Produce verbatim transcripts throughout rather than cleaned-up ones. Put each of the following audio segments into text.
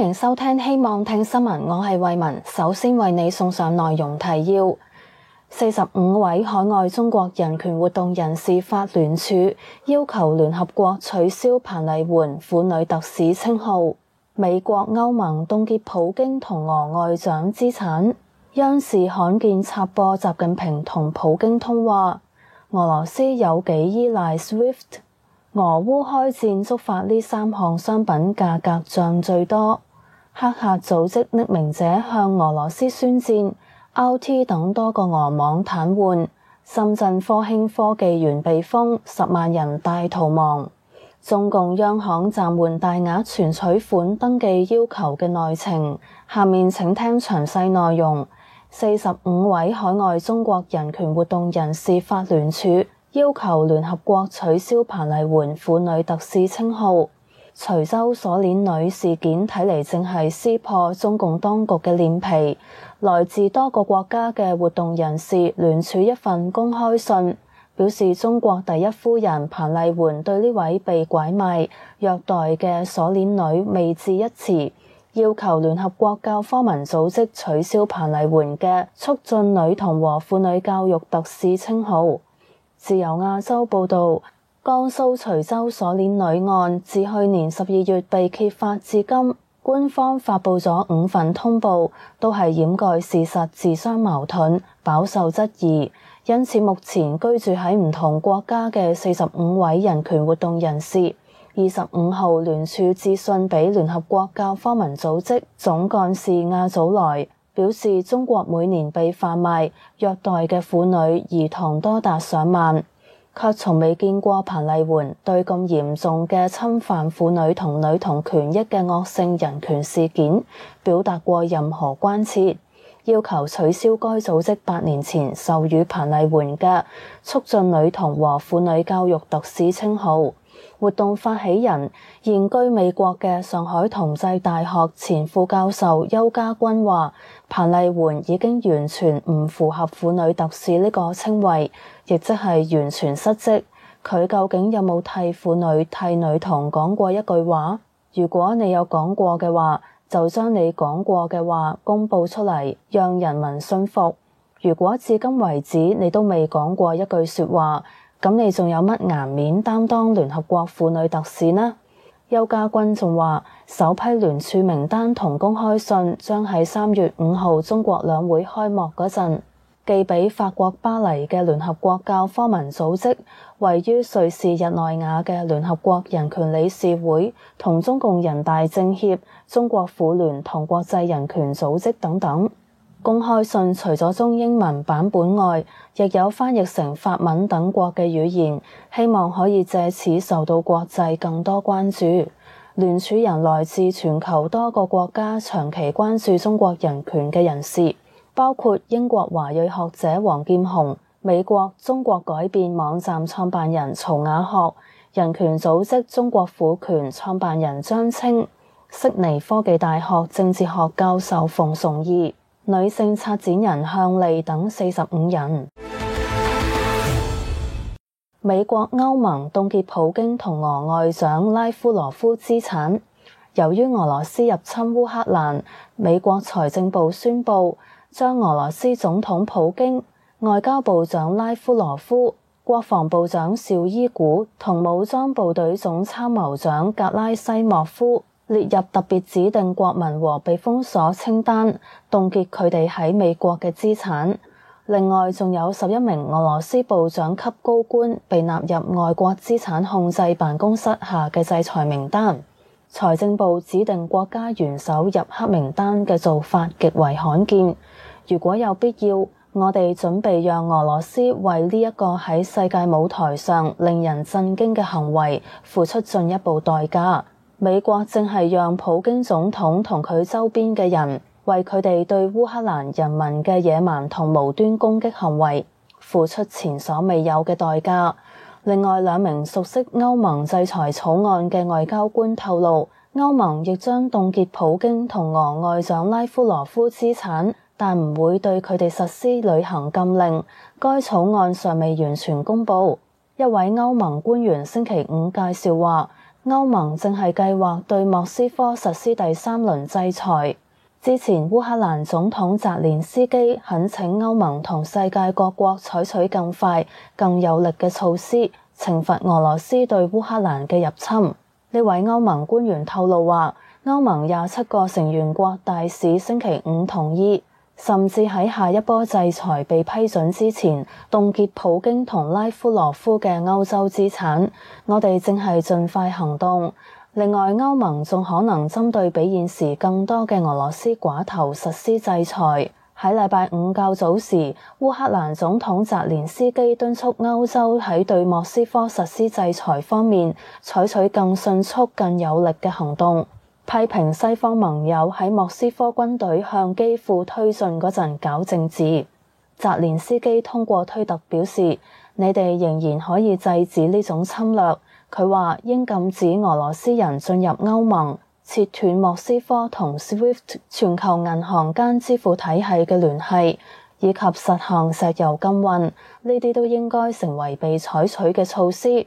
迎收聽希望聽新聞，我係慧雯，首先為你送上內容提要。四十五位海外中國人權活動人士發聯署，要求聯合國取消彭麗媛婦女特使稱號。美國歐盟凍結普京同俄外長資產。央視罕見插播習近平同普京通話。俄羅斯有幾依賴 SWIFT。俄烏開戰觸發呢三項商品價格漲最多。黑客組織匿名者向俄羅斯宣戰。R T 等多個俄網癱瘓。深圳科興科技園被封，十萬人大逃亡。中共央行暫緩大額存取款登記要求嘅內情，下面請聽詳細內容。四十五位海外中國人權活動人士發聯署，要求聯合國取消彭麗媛婦女特使稱號。徐州鎖鏈女事件睇嚟正係撕破中共當局嘅臉皮，來自多個國家嘅活動人士聯署一份公開信，表示中國第一夫人彭麗媛對呢位被拐賣、虐待嘅鎖鏈女未置一詞，要求聯合國教科文組織取消彭麗媛嘅促進女童和婦女教育特使稱號。自由亞洲報導，江蘇徐州鎖鏈女案自去年十二月被揭發至今，官方發布咗五份通報，都係掩蓋事實、自相矛盾，飽受質疑。因此目前居住喺唔同國家嘅四十五位人權活動人士，二十五號聯署致信俾聯合國教科文組織總幹事亞祖萊，表示中國每年被販賣、虐待嘅婦女、兒童多達上萬，卻從未見過彭麗媛對咁嚴重嘅侵犯婦女同女童權益嘅惡性人權事件表達過任何關切，要求取消該組織八年前授予彭麗媛嘅促進女童和婦女教育特使稱號。活動發起人現居美國嘅上海同濟大學前副教授邱家軍話，彭麗媛已經完全唔符合婦女特使呢個稱謂，亦即係完全失職。佢究竟有冇替婦女、替女童講過一句話？如果你有講過嘅話，就將你講過嘅話公佈出嚟，讓人民信服。如果至今為止你都未講過一句說話，咁你仲有乜顏面擔當聯合國婦女特使呢？邱家軍仲話，首批聯署名單同公開信將喺三月五號中國兩會開幕嗰陣寄俾法國巴黎嘅聯合國教科文組織、位於瑞士日內瓦嘅聯合國人權理事會同中共人大政協、中國婦聯同國際人權組織等等。公開信除咗中英文版本外，亦有翻譯成法文等國嘅語言，希望可以借此受到國際更多關注。聯署人來自全球多個國家長期關注中國人權嘅人士，包括英國華裔學者黃劍虹、美國中國改變網站創辦人曹雅學、人權組織中國婦權創辦人張青、悉尼科技大學政治學教授馮崇義、女性策展人向利等四十五人。美國歐盟凍結普京同俄外長拉夫羅夫資產。由於俄羅斯入侵烏克蘭，美國財政部宣布將俄羅斯總統普京、外交部長拉夫羅夫、國防部長紹伊古同武裝部隊總參謀長格拉西莫夫列入特別指定國民和被封鎖清單，凍結佢哋喺美國嘅資產。另外，仲有十一名俄羅斯部長級高官被納入外國資產控制辦公室下嘅制裁名單。財政部指定國家元首入黑名單嘅做法極為罕見。如果有必要，我哋準備讓俄羅斯為呢一個喺世界舞台上令人震驚嘅行為付出進一步代價。美國正係讓普京總統同佢周邊嘅人為佢哋對烏克蘭人民嘅野蠻同無端攻擊行為付出前所未有嘅代價。另外兩名熟悉歐盟制裁草案嘅外交官透露，歐盟亦將凍結普京同俄外長拉夫羅夫資產，但唔會對佢哋實施旅行禁令。該草案尚未完全公佈。一位歐盟官員星期五介紹話， 歐盟正係計劃對莫斯科實施第三輪制裁。之前烏克蘭總統澤連斯基懇請歐盟同世界各國採取更快、更有力嘅措施，懲罰俄羅斯對烏克蘭嘅入侵。呢位歐盟官員透露話，歐盟廿七個成員國大使星期五同意，甚至喺下一波制裁被批准之前，凍結普京同拉夫羅夫嘅歐洲資產。我哋正係盡快行動。另外，歐盟仲可能針對比現時更多嘅俄羅斯寡頭實施制裁。喺禮拜五較早時，烏克蘭總統澤連斯基敦促歐洲喺對莫斯科實施制裁方面採取更迅速、更有力嘅行動，批評西方盟友喺莫斯科軍隊向基輔推進嗰陣搞政治。澤連斯基通過推特表示，你哋仍然可以制止呢種侵略。佢話應禁止俄羅斯人進入歐盟，切斷莫斯科同 SWIFT 全球銀行間支付體系嘅聯繫，以及實行石油禁運，呢啲都應該成為被採取嘅措施。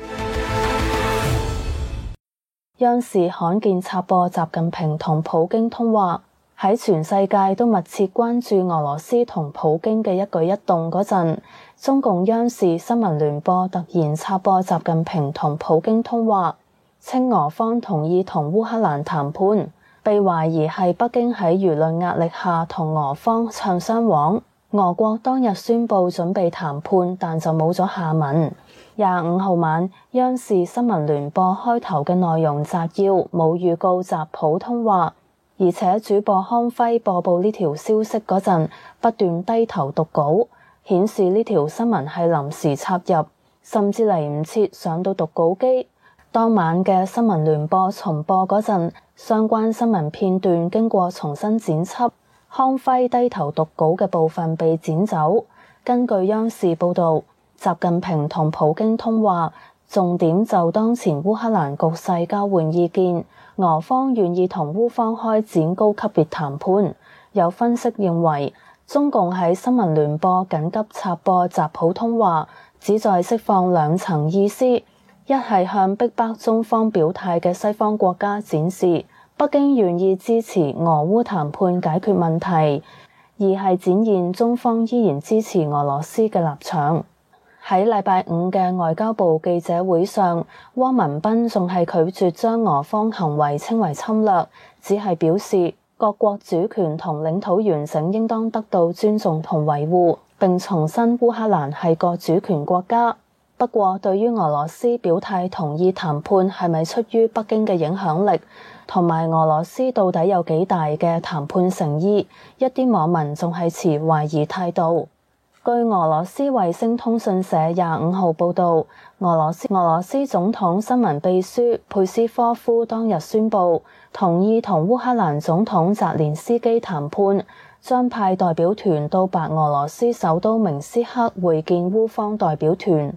央視罕見插播習近平同普京通話。喺全世界都密切關注俄羅斯同普京嘅一舉一動嗰陣，中共央視新聞聯播突然插播習近平同普京通話，稱俄方同意同烏克蘭談判，被懷疑係北京喺輿論壓力下同俄方唱雙簧。俄國當日宣布準備談判，但就冇咗下文。廿五號晚，央視新聞聯播開頭嘅內容摘要冇預告習普通話。而且主播康輝播報呢條消息嗰陣，不斷低頭讀稿，顯示呢條新聞係臨時插入，甚至嚟唔切上到讀稿機。當晚嘅新聞聯播重播嗰陣，相關新聞片段經過重新剪輯，康輝低頭讀稿嘅部分被剪走。根據央視報導，習近平同普京通話，重點就當前烏克蘭局勢交換意見。俄方願意同烏方開展高級別談判。有分析認為，中共喺新聞聯播緊急插播習普通話，旨在釋放兩層意思：一係向逼迫中方表態嘅西方國家展示北京願意支持俄烏談判解決問題；二係展現中方依然支持俄羅斯嘅立場。喺禮拜五嘅外交部記者會上，汪文斌仲係拒絕將俄方行為稱為侵略，只係表示各國主權同領土完整應當得到尊重同維護，並重申烏克蘭係個主權國家。不過，對於俄羅斯表態同意談判係咪出於北京嘅影響力，同埋俄羅斯到底有幾大嘅談判誠意，一啲網民仲係持懷疑態度。據俄羅斯衛星通訊社廿五號報導，俄羅斯俄羅斯總統新聞秘書佩斯科夫當日宣布同意同烏克蘭總統澤連斯基談判，將派代表團到白俄羅斯首都明斯克會見烏方代表團。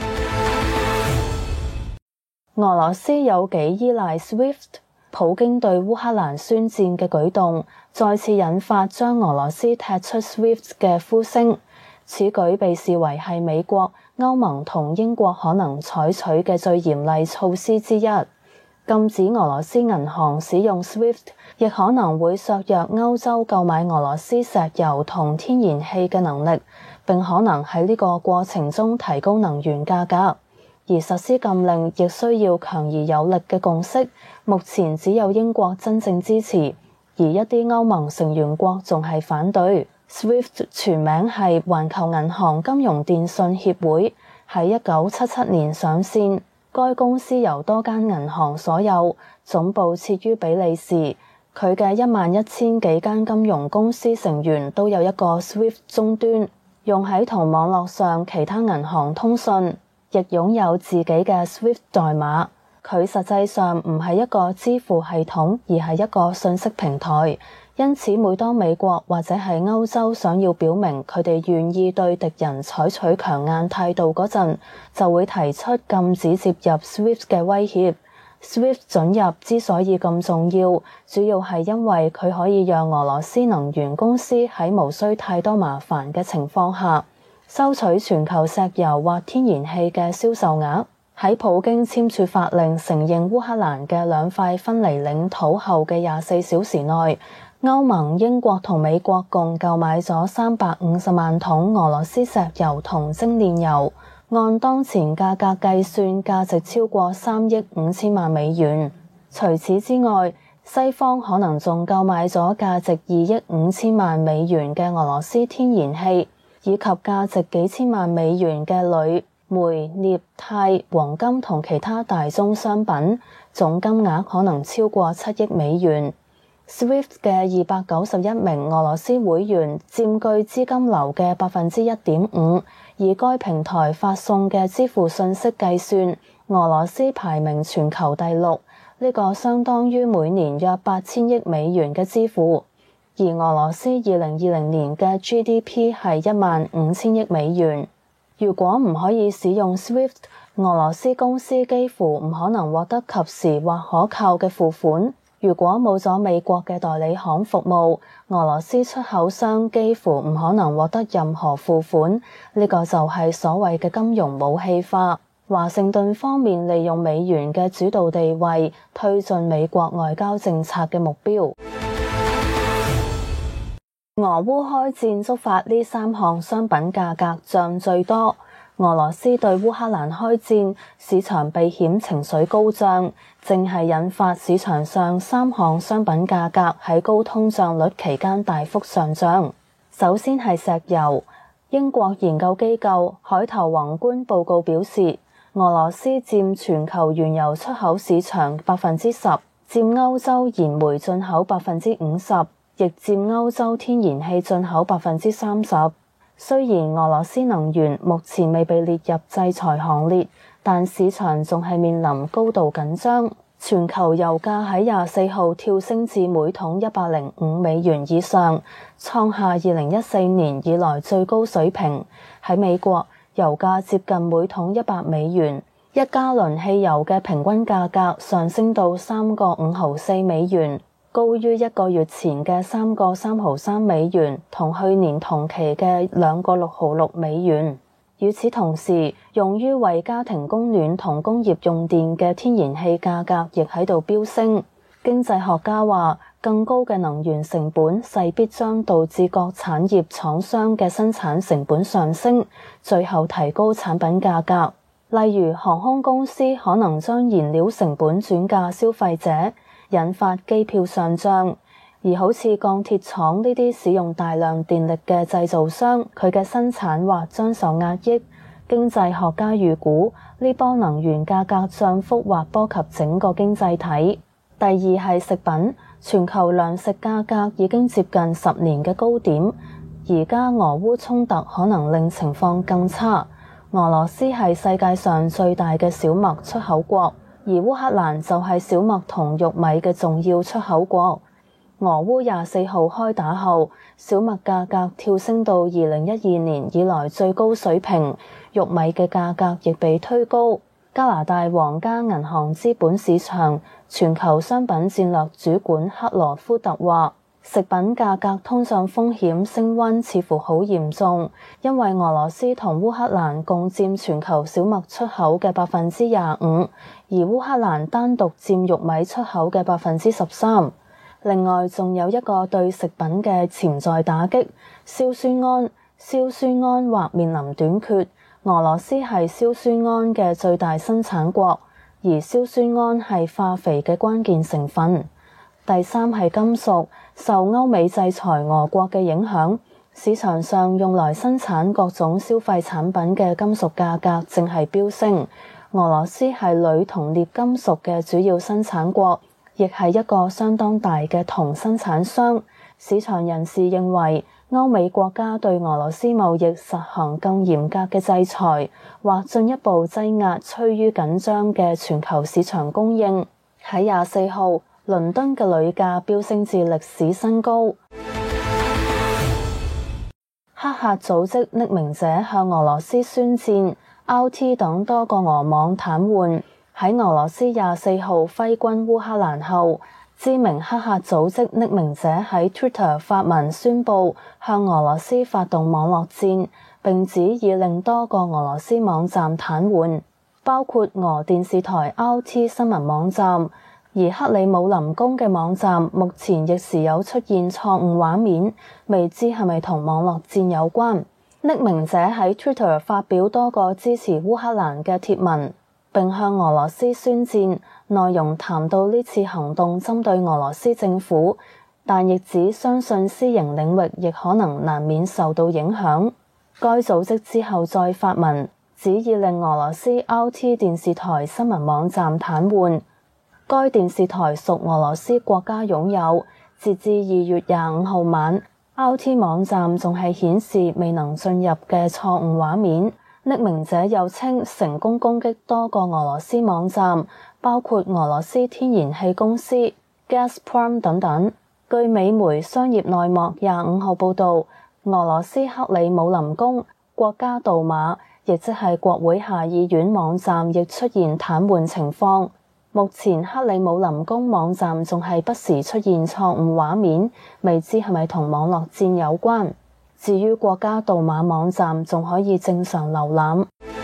俄羅斯有幾依賴 SWIFT？ 普京對烏克蘭宣戰嘅舉動，再次引發將俄羅斯踢出 SWIFT 嘅呼聲。此舉被視為係美國、歐盟同英國可能採取嘅最嚴厲措施之一。禁止俄羅斯銀行使用 SWIFT， 亦可能會削弱歐洲購買俄羅斯石油同天然氣嘅能力，並可能喺呢個過程中提高能源價格。而實施禁令亦需要強而有力嘅共識，目前只有英國真正支持，而一啲歐盟成員國仲係反對。SWIFT 全名係環球銀行金融電訊協會，喺一九七七年上線。該公司由多間銀行所有，總部設於比利時。佢嘅一萬一千幾間金融公司成員都有一個 SWIFT 終端，用喺同網絡上其他銀行通訊，亦擁有自己嘅 SWIFT 代碼。佢實際上唔係一個支付系統，而係一個信息平台。因此，每當美國或者係歐洲想要表明佢哋願意對敵人採取強硬態度嗰陣，就會提出禁止接入 SWIFT 嘅威脅。SWIFT 准入之所以咁重要，主要係因為佢可以讓俄羅斯能源公司喺無需太多麻煩嘅情況下，收取全球石油或天然氣嘅銷售額。 喺普京簽署法令承認烏克蘭嘅兩塊分離領土後嘅廿四小時內，歐盟、英國同美國共購買咗三百五十萬桶俄羅斯石油同精煉油，按當前價格計算，價值超過三億五千萬美元。除此之外，西方可能仲購買咗價值二億五千萬美元嘅俄羅斯天然氣，以及價值幾千萬美元嘅鋁、煤、鎳、鈦、黃金同其他大宗商品，總金額可能超過七億美元。SWIFT 嘅二百九十一名俄羅斯會員佔據資金流嘅百分之一點五，而該平台發送嘅支付信息計算，俄羅斯排名全球第六，呢個相當於每年約八千億美元嘅支付。而俄羅斯二零二零年嘅 G D P 係一萬五千億美元。如果唔可以使用 SWIFT， 俄羅斯公司幾乎唔可能獲得及時或可靠嘅付款。如果冇咗美國嘅代理行服務，俄羅斯出口商幾乎唔可能獲得任何付款。呢個就係所謂嘅金融武器化。華盛頓方面利用美元嘅主導地位，推進美國外交政策嘅目標。俄烏開戰觸發呢三項商品價格漲最多。俄羅斯對烏克蘭開戰，市場避險情緒高漲，正係引發市場上三項商品價格喺高通脹率期間大幅上漲。首先係石油。英國研究機構海投宏觀報告表示，俄羅斯佔全球原油出口市場百分之十，佔歐洲燃煤進口百分之五十，亦佔歐洲天然氣進口百分之三十。雖然俄羅斯能源目前未被列入制裁行列，但市場仲係面臨高度緊張。全球油價喺廿四號跳升至每桶一百零五美元以上，創下二零一四年以來最高水平。喺美國，油價接近每桶一百美元，一加侖汽油嘅平均價格上升到三個五毫四美元。高於一個月前嘅三個三毫三美元，同去年同期嘅兩個六毫六美元。與此同時，用於為家庭供暖同工業用電嘅天然氣價格亦喺度飆升。經濟學家話，更高嘅能源成本勢必將導致各產業廠商嘅生產成本上升，最後提高產品價格。例如，航空公司可能將燃料成本轉嫁消費者，引發機票上漲。而好似鋼鐵廠呢啲使用大量電力嘅製造商，佢嘅生產或將受壓抑。經濟學家預估呢波能源價格漲幅或波及整個經濟體。第二係食品，全球糧食價格已經接近十年嘅高點，而家俄烏衝突可能令情況更差。俄羅斯係世界上最大嘅小麥出口國，而烏克蘭就係小麥同玉米嘅重要出口國。俄烏廿四號開打後，小麥價格跳升到二零一二年以來最高水平，玉米嘅價格亦被推高。加拿大皇家銀行資本市場全球商品戰略主管克羅夫特話，食品價格通脹風險升溫似乎好嚴重，因為俄羅斯同烏克蘭共佔全球小麥出口嘅百分之廿五，而烏克蘭單獨佔玉米出口嘅百分之十三。另外，仲有一個對食品嘅潛在打擊，硝酸銨。硝酸銨或面臨短缺。俄羅斯係硝酸銨嘅最大生產國，而硝酸銨係化肥嘅關鍵成分。第三係金屬，受歐美制裁俄國嘅影響，市場上用來生產各種消費產品嘅金屬價格正係飆升。俄羅斯係鋁同鎳金屬嘅主要生產國，亦係一個相當大嘅銅生產商。市場人士認為，歐美國家對俄羅斯貿易實行更嚴格嘅制裁，或進一步擠壓趨於緊張嘅全球市場供應。喺廿四號，倫敦嘅鋁價飆升至歷史新高。黑客組織匿名者向俄羅斯宣戰 ，R T 等多個俄網癱瘓。喺俄羅斯廿四號揮軍烏克蘭後，知名黑客組織匿名者喺 Twitter 發文宣佈向俄羅斯發動網絡戰，並指已令多個俄羅斯網站癱瘓。 包括俄電視台 R T 新聞網站，而克里姆林宮嘅網站目前亦時有出現錯誤畫面，未知係咪同網絡戰有關。匿名者喺 Twitter 發表多個支持烏克蘭嘅貼文，並向俄羅斯宣戰，內容談到呢次行動針對俄羅斯政府，但亦指相信私營領域亦可能難免受到影響。該組織之後再發文，指已令俄羅斯 R T 電視台新聞網站癱瘓。該電視台屬俄羅斯國家擁有，截至二月廿五號晚 ，R T 網站仲係顯示未能進入嘅錯誤畫面。匿名者又稱成功攻擊多個俄羅斯網站，包括俄羅斯天然氣公司 Gazprom 等等。據美媒商業內幕廿五號報導，俄羅斯克里姆林宮國家杜馬，亦即係國會下議院網站，亦出現癱瘓情況。目前克里姆林宮網站仲係不時出現錯誤畫面，未知係咪同網絡戰有關。至於國家杜馬網站仲可以正常瀏覽。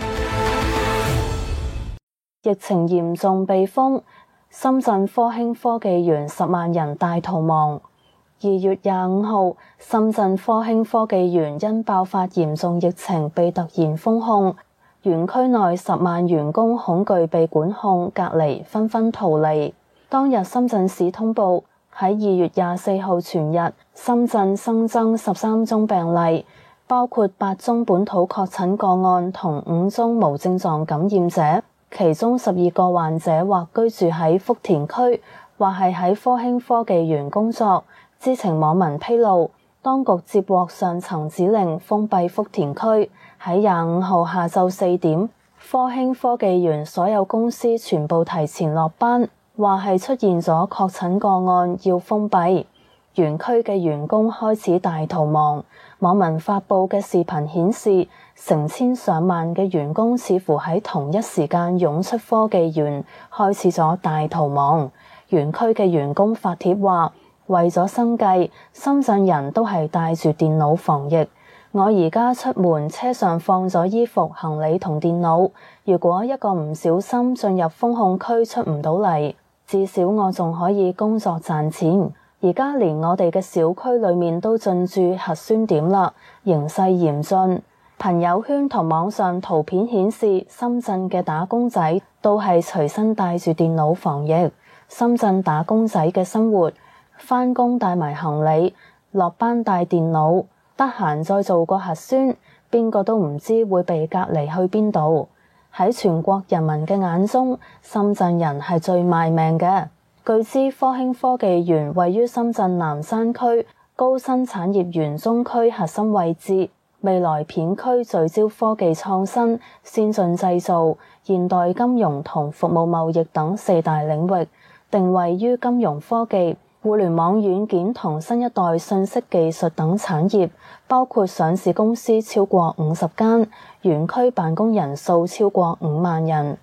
疫情嚴重被封，深圳科興科技園十萬人大逃亡。二月廿五號，深圳科興科技園因爆發嚴重疫情被突然封控，園區內十萬員工恐懼被管控隔離，紛紛逃離。當日深圳市通報喺二月廿四號全日，深圳新增十三宗病例，包括八宗本土確診個案同五宗無症狀感染者，其中十二個患者或居住喺福田區，或係喺科興科技園工作。知情網民披露，當局接獲上層指令封閉福田區，喺廿五號下晝四點，科興科技園所有公司全部提前落班，話係出現咗確診個案要封閉。園區嘅員工開始大逃亡。網民發布嘅視頻顯示，成千上萬嘅員工似乎喺同一時間湧出科技園，開始咗大逃亡。園區嘅員工發帖話，為咗生計，深圳人都係帶住電腦防疫。我而家出門，車上放咗衣服、行李同電腦。如果一個唔小心進入封控區出唔到嚟，至少我仲可以工作賺錢。而家連我哋嘅小區裏面都進駐核酸點啦，形勢嚴峻。朋友圈同網上圖片顯示，深圳嘅打工仔都係隨身帶住電腦防疫。深圳打工仔嘅生活，返工帶埋行李，落班帶電腦，得閒再做個核酸，邊個都唔知會被隔離去邊度。喺全國人民嘅眼中，深圳人係最賣命嘅。據知科興科技園位於深圳南山區高新產業園中區核心位置，未來片區聚焦科技創新、先進製造、現代金融同服務貿易等四大領域，定位於金融科技、互聯網軟件同新一代信息技術等產業，包括上市公司超過五十間，園區辦公人數超過五萬人。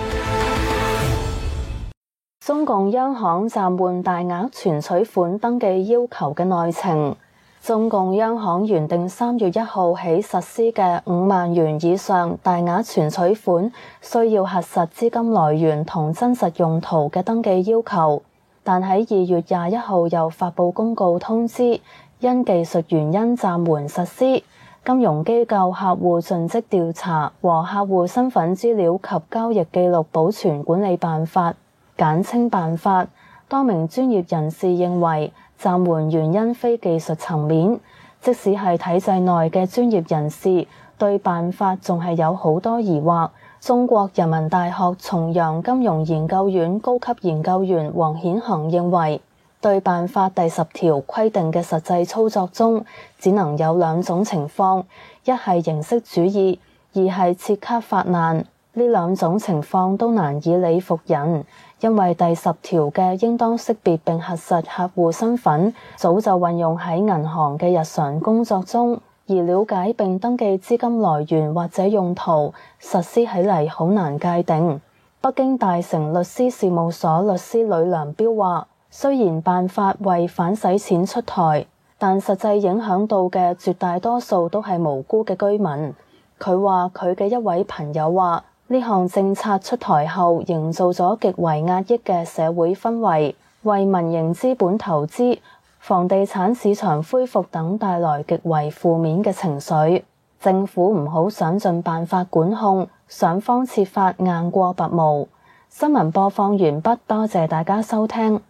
中共央行暫緩大額存取款登記要求嘅內情。中共央行原定三月一號起實施嘅五萬元以上大額存取款需要核實資金來源同真實用途嘅登記要求，但喺二月廿一號又發布公告通知，因技術原因暫緩實施。金融機構客戶盡職調查和客戶身份資料及交易記錄保存管理辦法簡稱辦法，多名專業人士認為暫緩原因非技術層面，即使係體制內嘅專業人士對辦法仲係有好多疑惑。中國人民大學重陽金融研究院高級研究員黃顯恒認為，對辦法第十條規定嘅實際操作中，只能有兩種情況，一係形式主義，二係切卡發難。呢兩種情況都難以理服人，因為第十條嘅應當識別並核實客戶身份，早就運用喺銀行嘅日常工作中，而了解並登記資金來源或者用途，實施起嚟好難界定。北京大成律師事務所律師呂良標話，雖然辦法為反洗錢出台，但實際影響到嘅絕大多數都係無辜嘅居民。佢話佢嘅一位朋友話， 呢項政策出台後，營造咗極為壓抑嘅社會氛圍，為民營資本投資、房地產市場恢復等帶來極為負面嘅情緒。政府唔好想盡辦法管控，想方設法硬過拔毛。新聞播放完畢，多謝大家收聽。